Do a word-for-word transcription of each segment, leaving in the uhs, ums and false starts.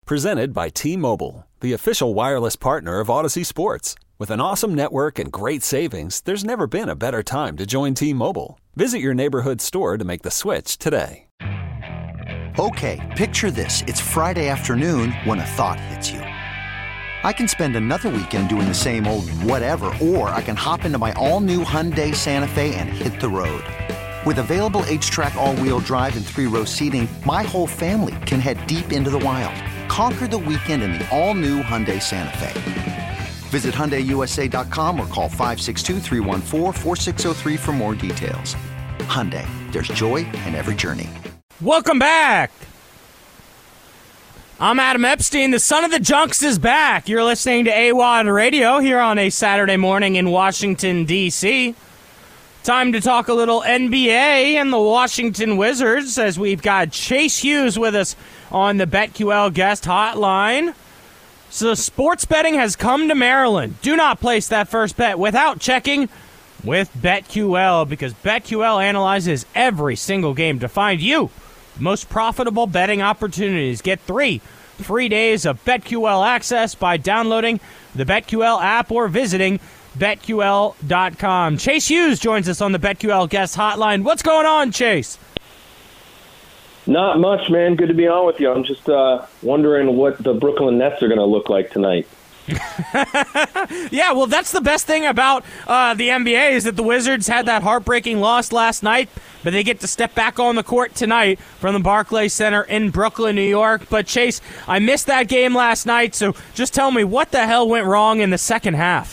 Presented by T-Mobile, the official wireless partner of Odyssey Sports. With an awesome network and great savings, there's never been a better time to join T-Mobile. Visit your neighborhood store to make the switch today. Okay, picture this. It's Friday afternoon when a thought hits you. I can spend another weekend doing the same old whatever, or I can hop into my all-new Hyundai Santa Fe and hit the road. With available H-Track all-wheel drive and three-row seating, my whole family can head deep into the wild. Conquer the weekend in the all-new Hyundai Santa Fe. Visit Hyundai U S A dot com or call five six two, three one four, four six zero three for more details. Hyundai, there's joy in every journey. Welcome back. I'm Adam Epstein. The son of the Junks is back. You're listening to A W O D Radio here on a Saturday morning in Washington, D C Time to talk a little N B A and the Washington Wizards as we've got Chase Hughes with us on the BetQL guest hotline. So sports betting has come to Maryland. Do not place that first bet without checking with BetQL because BetQL analyzes every single game to find you the most profitable betting opportunities. Get three free days of BetQL access by downloading the BetQL app or visiting Bet Q L dot com. Chase Hughes joins us on the BetQL guest hotline. What's going on, Chase? Not much, man. Good to be on with you. I'm just uh, wondering what the Brooklyn Nets are going to look like tonight. Yeah, well, that's the best thing about uh, the N B A is that the Wizards had that heartbreaking loss last night, but they get to step back on the court tonight from the Barclays Center in Brooklyn, New York. But, Chase, I missed that game last night, so just tell me what the hell went wrong in the second half?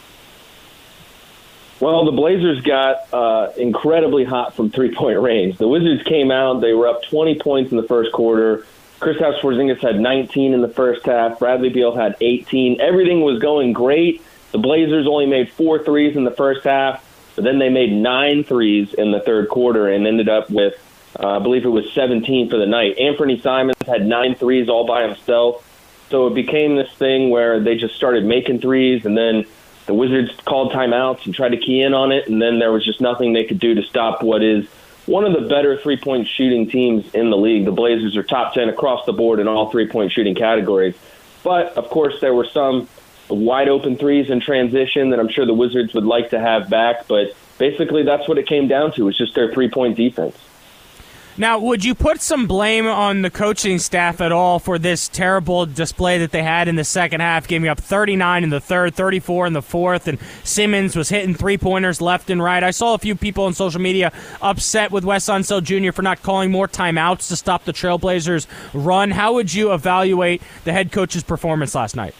Well, the Blazers got uh, incredibly hot from three-point range. The Wizards came out. They were up twenty points in the first quarter. Kristaps Porzingis had nineteen in the first half. Bradley Beal had eighteen. Everything was going great. The Blazers only made four threes in the first half, but then they made nine threes in the third quarter and ended up with, uh, I believe it was seventeen for the night. Anthony Simons had nine threes all by himself. So it became this thing where they just started making threes, and then the Wizards called timeouts and tried to key in on it, and then there was just nothing they could do to stop what is one of the better three-point shooting teams in the league. The Blazers are top ten across the board in all three-point shooting categories. But, of course, there were some wide-open threes in transition that I'm sure the Wizards would like to have back, but basically that's what it came down to. It's just their three-point defense. Now, would you put some blame on the coaching staff at all for this terrible display that they had in the second half, giving up thirty-nine in the third, thirty-four in the fourth, and Simmons was hitting three-pointers left and right? I saw a few people on social media upset with Wes Unseld Junior for not calling more timeouts to stop the Trailblazers' run. How would you evaluate the head coach's performance last night?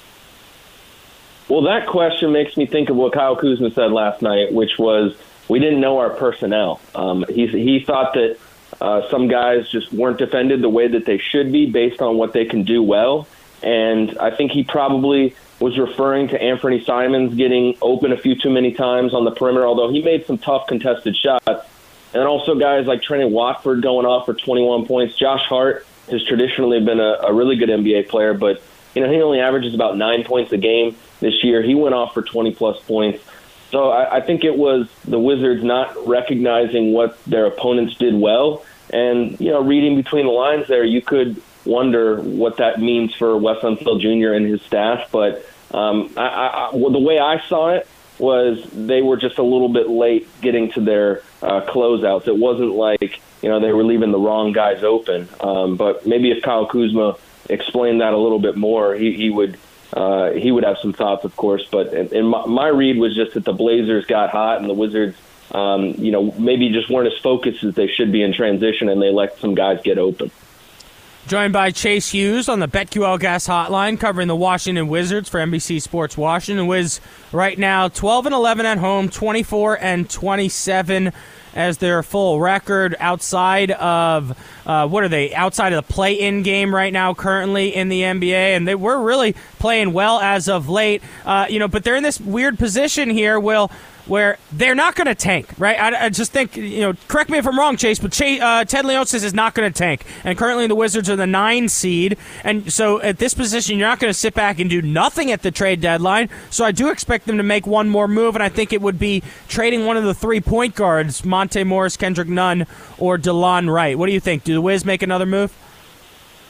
Well, that question makes me think of what Kyle Kuzma said last night, which was we didn't know our personnel. Um, he, he thought that Uh, some guys just weren't defended the way that they should be based on what they can do well. And I think he probably was referring to Anthony Simons getting open a few too many times on the perimeter, although he made some tough contested shots. And also guys like Trendon Watford going off for twenty-one points. Josh Hart has traditionally been a, a really good N B A player, but you know he only averages about nine points a game this year. He went off for twenty-plus points. So I, I think it was the Wizards not recognizing what their opponents did well. And, you know, reading between the lines there, you could wonder what that means for Wes Unseld Junior and his staff. But um, I, I, well, the way I saw it was they were just a little bit late getting to their uh, closeouts. It wasn't like, you know, they were leaving the wrong guys open. Um, but maybe if Kyle Kuzma explained that a little bit more, he, he would uh, he would have some thoughts, of course. But in, in my, my read was just that the Blazers got hot and the Wizards, um, you know, maybe just weren't as focused as they should be in transition, and they let some guys get open. Joined by Chase Hughes on the BetQL Gas Hotline, covering the Washington Wizards for N B C Sports Washington. Wiz right now twelve and eleven at home, twenty-four and twenty-seven as their full record outside of uh, what are they outside of the play-in game right now currently in the N B A, and they were really playing well as of late. Uh, you know, but they're in this weird position here, Will, where they're not going to tank, right? I, I just think, you know, correct me if I'm wrong, Chase, but Chase, uh, Ted Leonsis is not going to tank. And currently the Wizards are the nine seed. And so at this position, you're not going to sit back and do nothing at the trade deadline. So I do expect them to make one more move, and I think it would be trading one of the three point guards, Monte Morris, Kendrick Nunn, or DeLon Wright. What do you think? Do the Wiz make another move?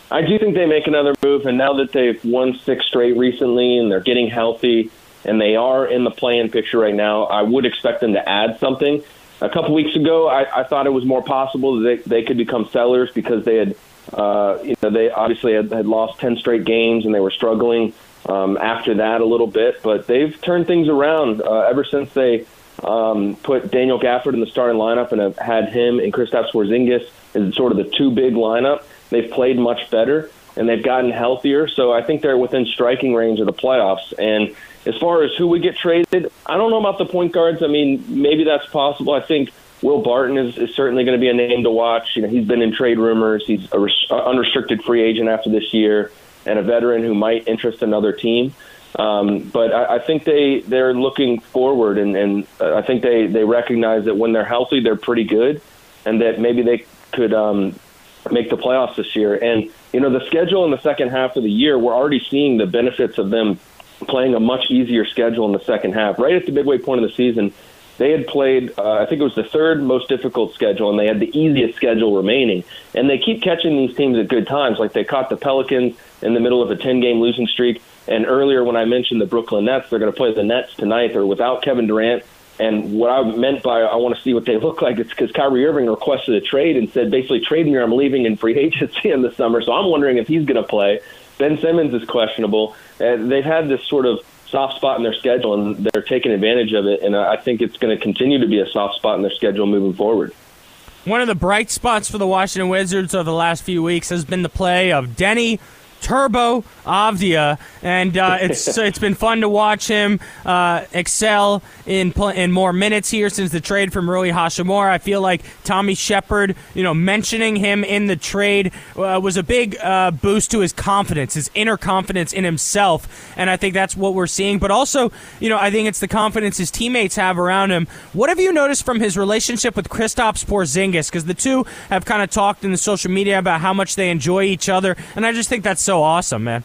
I do think they make another move, and now that they've won six straight recently and they're getting healthy and they are in the play-in picture right now, I would expect them to add something. A couple weeks ago, I, I thought it was more possible that they, they could become sellers because they had, uh, you know, they obviously had, had lost ten straight games and they were struggling um, after that a little bit. But they've turned things around uh, ever since they um, put Daniel Gafford in the starting lineup and have had him and Kristaps Porzingis as sort of the two big lineup. They've played much better and they've gotten healthier. So I think they're within striking range of the playoffs. And as far as who would get traded, I don't know about the point guards. I mean, maybe that's possible. I think Will Barton is, is certainly going to be a name to watch. You know, he's been in trade rumors. He's an res- unrestricted free agent after this year and a veteran who might interest another team. Um, but I, I think they, they're looking forward, and, and I think they, they recognize that when they're healthy, they're pretty good, and that maybe they could um, make the playoffs this year. And, you know, the schedule in the second half of the year, we're already seeing the benefits of them playing a much easier schedule in the second half. Right at the midway point of the season, they had played, uh, I think it was the third most difficult schedule, and they had the easiest schedule remaining. And they keep catching these teams at good times. Like they caught the Pelicans in the middle of a ten-game losing streak. And earlier when I mentioned the Brooklyn Nets, they're going to play the Nets tonight. They're without Kevin Durant. And what I meant by I want to see what they look like, it's because Kyrie Irving requested a trade and said, basically, trade me or I'm leaving in free agency in the summer. So I'm wondering if he's going to play. Ben Simmons is questionable. And they've had this sort of soft spot in their schedule, and they're taking advantage of it. And I think it's going to continue to be a soft spot in their schedule moving forward. One of the bright spots for the Washington Wizards over the last few weeks has been the play of Denny Turbo Avdia, and uh, it's it's been fun to watch him uh, excel in pl- in more minutes here since the trade from Rui Hachimura. I feel like Tommy Shepard, you know, mentioning him in the trade uh, was a big uh, boost to his confidence, his inner confidence in himself, and I think that's what we're seeing. But also, you know, I think it's the confidence his teammates have around him. What have you noticed from his relationship with Kristaps Porzingis? Because the two have kind of talked in the social media about how much they enjoy each other, and I just think that's so awesome, man.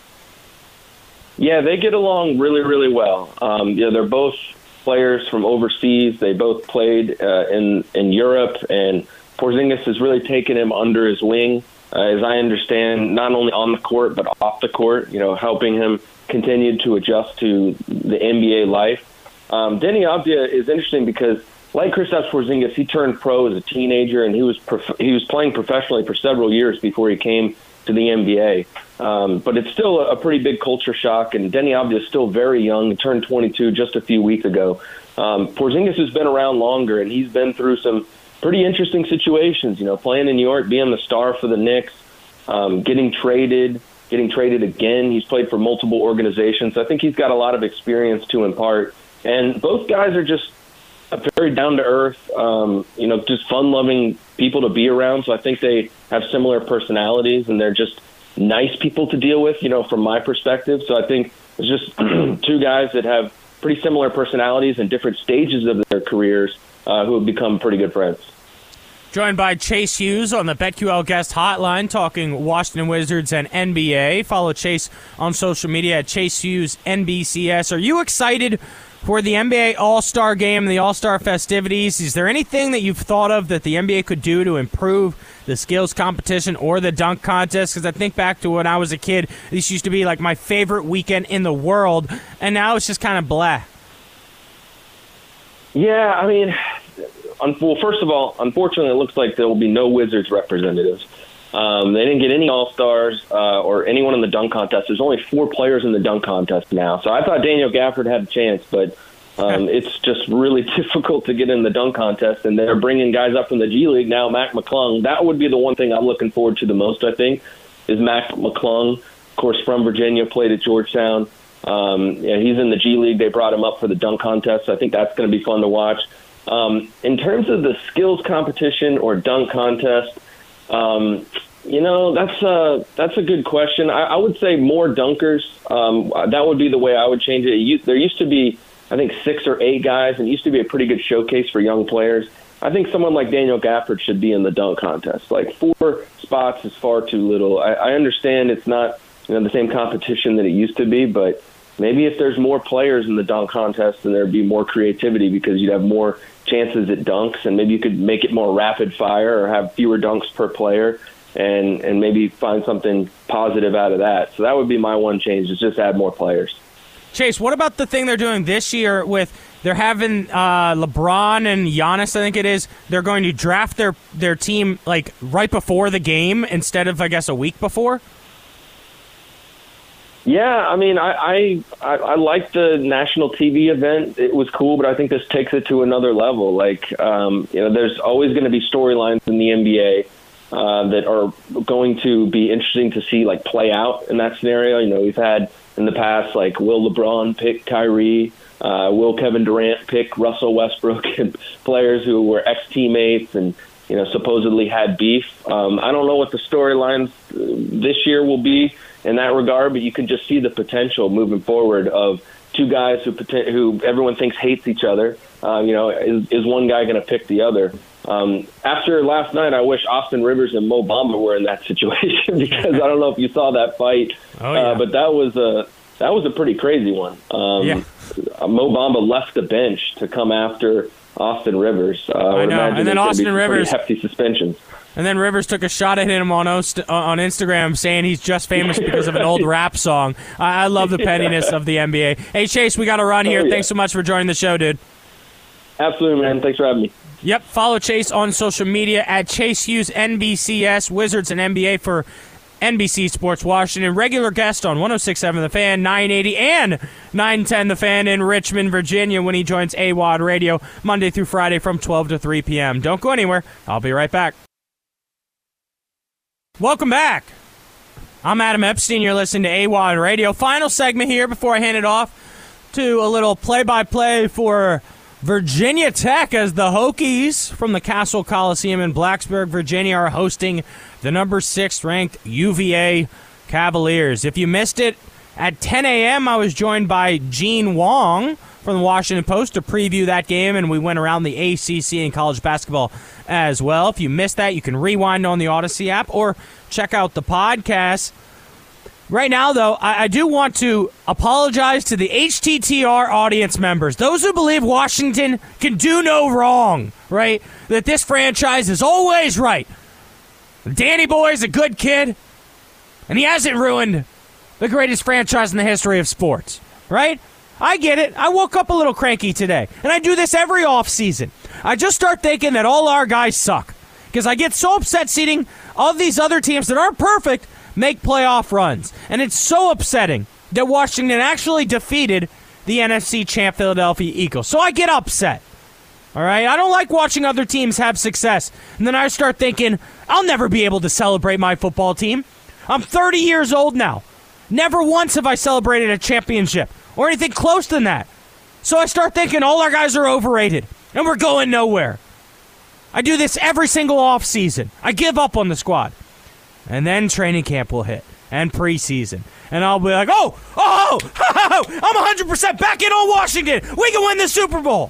Yeah, they get along really, really well. Um, you know, they're both players from overseas. They both played uh, in in Europe, and Porzingis has really taken him under his wing, uh, as I understand, not only on the court but off the court. You know, helping him continue to adjust to the N B A life. Um, Denny Avdia is interesting because, like Kristaps Porzingis, he turned pro as a teenager, and he was prof- he was playing professionally for several years before he came to the N B A. Um, but it's still a pretty big culture shock, and Denny Avdia is still very young. He turned twenty-two just a few weeks ago. Um, Porzingis has been around longer, and he's been through some pretty interesting situations, you know, playing in New York, being the star for the Knicks, um, getting traded, getting traded again. He's played for multiple organizations. I think he's got a lot of experience to impart. And both guys are just very down-to-earth, um, you know, just fun-loving people to be around. So I think they have similar personalities, and they're just nice people to deal with, you know, from my perspective. So I think it's just two guys that have pretty similar personalities in different stages of their careers uh, who have become pretty good friends. Joined by Chase Hughes on the BetQL Guest Hotline, talking Washington Wizards and N B A. Follow Chase on social media at Chase Hughes N B C S. Are you excited for the N B A All-Star Game and the All-Star festivities? Is there anything that you've thought of that the N B A could do to improve the skills competition or the dunk contest? Because I think back to when I was a kid, this used to be like my favorite weekend in the world, and now it's just kind of blah. Yeah, I mean, well, first of all, unfortunately, it looks like there will be no Wizards representatives. Um, they didn't get any All-Stars uh, or anyone in the dunk contest. There's only four players in the dunk contest now. So I thought Daniel Gafford had a chance, but um, it's just really difficult to get in the dunk contest. And they're bringing guys up from the G League now, Mac McClung. That would be the one thing I'm looking forward to the most, I think, is Mac McClung, of course, from Virginia, played at Georgetown. Um, yeah, he's in the G League. They brought him up for the dunk contest. So I think that's going to be fun to watch. Um, in terms of the skills competition or dunk contest, um, you know, that's a, that's a good question. I, I would say more dunkers. Um, that would be the way I would change it. it. There used to be, I think, six or eight guys, and it used to be a pretty good showcase for young players. I think someone like Daniel Gafford should be in the dunk contest. Like, four spots is far too little. I, I understand it's not, you know, the same competition that it used to be, but maybe if there's more players in the dunk contest, then there'd be more creativity because you'd have more chances at dunks, and maybe you could make it more rapid fire or have fewer dunks per player. and and maybe find something positive out of that. So that would be my one change, is just add more players. Chase, what about the thing they're doing this year with they're having uh, LeBron and Giannis, I think it is, they're going to draft their, their team like right before the game instead of, I guess, a week before? Yeah, I mean, I, I, I, I like the national T V event. It was cool, but I think this takes it to another level. Like, um, you know, there's always going to be storylines in the N B A uh, that are going to be interesting to see, like, play out in that scenario. You know, we've had in the past, like, will LeBron pick Kyrie? Uh, will Kevin Durant pick Russell Westbrook? And players who were ex-teammates and, you know, supposedly had beef. Um, I don't know what the storylines this year will be in that regard, but you can just see the potential moving forward of two guys who who everyone thinks hates each other. Uh, you know, is, is one guy going to pick the other? Um, after last night, I wish Austin Rivers and Mo Bamba were in that situation, because I don't know if you saw that fight, oh, yeah. uh, but that was a that was a pretty crazy one. Um, yeah. Mo Bamba left the bench to come after Austin Rivers. Uh, I, I know, and then Austin Rivers hefty suspensions. And then Rivers took a shot at him on Ost- on Instagram, saying he's just famous because of an old rap song. I, I love the pettiness of the N B A. Hey, Chase, we got to run here. Oh, yeah. Thanks so much for joining the show, dude. Absolutely, man. Thanks for having me. Yep. Follow Chase on social media at Chase Hughes N B C S, Wizards and N B A for N B C Sports Washington. Regular guest on one oh six point seven The Fan, nine eighty, and nine ten The Fan in Richmond, Virginia, when he joins A W O D Radio Monday through Friday from twelve to three p.m. Don't go anywhere. I'll be right back. Welcome back. I'm Adam Epstein. You're listening to A W O D Radio. Final segment here before I hand it off to a little play-by-play for Virginia Tech, as the Hokies from the Castle Coliseum in Blacksburg, Virginia, are hosting the number six ranked U V A Cavaliers. If you missed it, at ten a.m. I was joined by Gene Wong from the Washington Post to preview that game, and we went around the A C C and college basketball as well. If you missed that, you can rewind on the Odyssey app or check out the podcast. Right now, though, I, I do want to apologize to the H T T R audience members, those who believe Washington can do no wrong, right? That this franchise is always right. Danny Boy's a good kid, and he hasn't ruined the greatest franchise in the history of sports, right? I get it. I woke up a little cranky today, and I do this every offseason. I just start thinking that all our guys suck, because I get so upset seeing all these other teams that aren't perfect make playoff runs. And it's so upsetting that Washington actually defeated the N F C champ Philadelphia Eagles. So I get upset. All right? I don't like watching other teams have success. And then I start thinking, I'll never be able to celebrate my football team. I'm thirty years old now. Never once have I celebrated a championship or anything close than that. So I start thinking all our guys are overrated and we're going nowhere. I do this every single offseason. I give up on the squad. And then training camp will hit, and preseason. And I'll be like, oh, oh, oh, I'm one hundred percent back in on Washington. We can win the Super Bowl.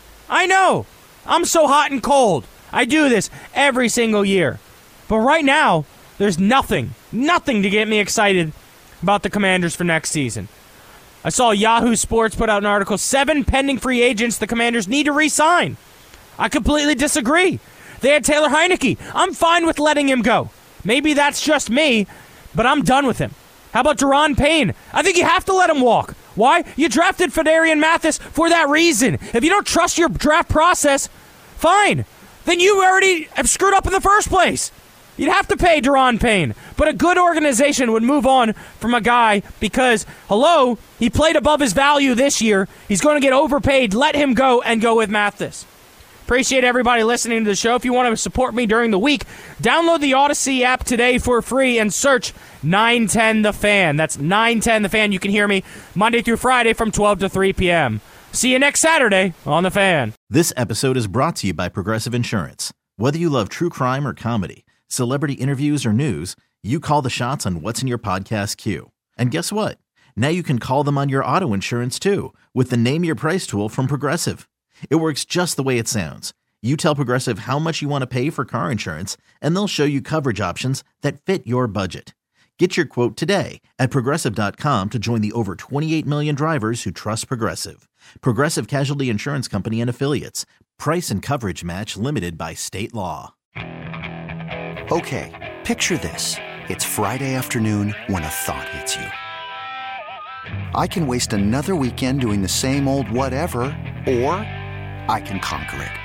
I know. I'm so hot and cold. I do this every single year. But right now, there's nothing, nothing to get me excited about the Commanders for next season. I saw Yahoo Sports put out an article, seven pending free agents the Commanders need to re-sign. I completely disagree. They had Taylor Heineke. I'm fine with letting him go. Maybe that's just me, but I'm done with him. How about Deron Payne? I think you have to let him walk. Why? You drafted Phidarian Mathis for that reason. If you don't trust your draft process, fine. Then you already have screwed up in the first place. You'd have to pay Deron Payne. But a good organization would move on from a guy because, hello, he played above his value this year. He's going to get overpaid. Let him go and go with Mathis. Appreciate everybody listening to the show. If you want to support me during the week, download the Odyssey app today for free and search nine ten The Fan. That's nine ten The Fan. You can hear me Monday through Friday from twelve to three p.m. See you next Saturday on The Fan. This episode is brought to you by Progressive Insurance. Whether you love true crime or comedy, celebrity interviews or news, you call the shots on what's in your podcast queue. And guess what? Now you can call them on your auto insurance too with the Name Your Price tool from Progressive. It works just the way it sounds. You tell Progressive how much you want to pay for car insurance, and they'll show you coverage options that fit your budget. Get your quote today at Progressive dot com to join the over twenty-eight million drivers who trust Progressive. Progressive Casualty Insurance Company and Affiliates. Price and coverage match limited by state law. Okay, Picture this. It's Friday afternoon when a thought hits you. I can waste another weekend doing the same old whatever, or I can conquer it.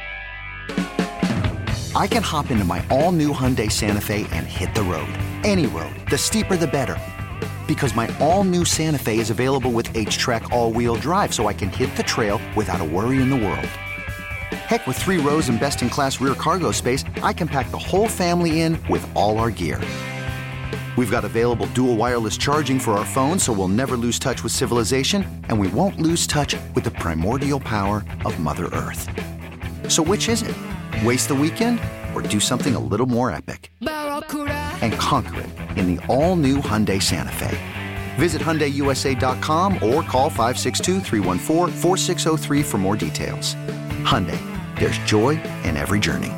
I can hop into my all-new Hyundai Santa Fe and hit the road. Any road. The steeper, the better. Because my all-new Santa Fe is available with H-Track all-wheel drive, so I can hit the trail without a worry in the world. Heck, with three rows and best-in-class rear cargo space, I can pack the whole family in with all our gear. We've got available dual wireless charging for our phones, so we'll never lose touch with civilization, and we won't lose touch with the primordial power of Mother Earth. So which is it? Waste the weekend or do something a little more epic? And conquer it in the all-new Hyundai Santa Fe. Visit Hyundai U S A dot com or call five six two, three one four, four six zero three for more details. Hyundai, there's joy in every journey.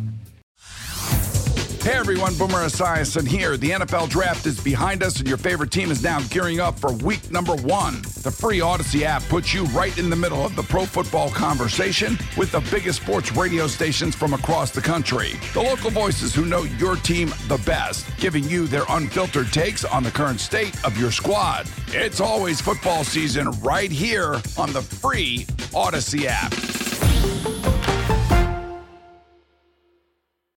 Hey everyone, Boomer Esiason here. The N F L Draft is behind us and your favorite team is now gearing up for week number one. The free Odyssey app puts you right in the middle of the pro football conversation with the biggest sports radio stations from across the country. The local voices who know your team the best, giving you their unfiltered takes on the current state of your squad. It's always football season right here on the free Odyssey app.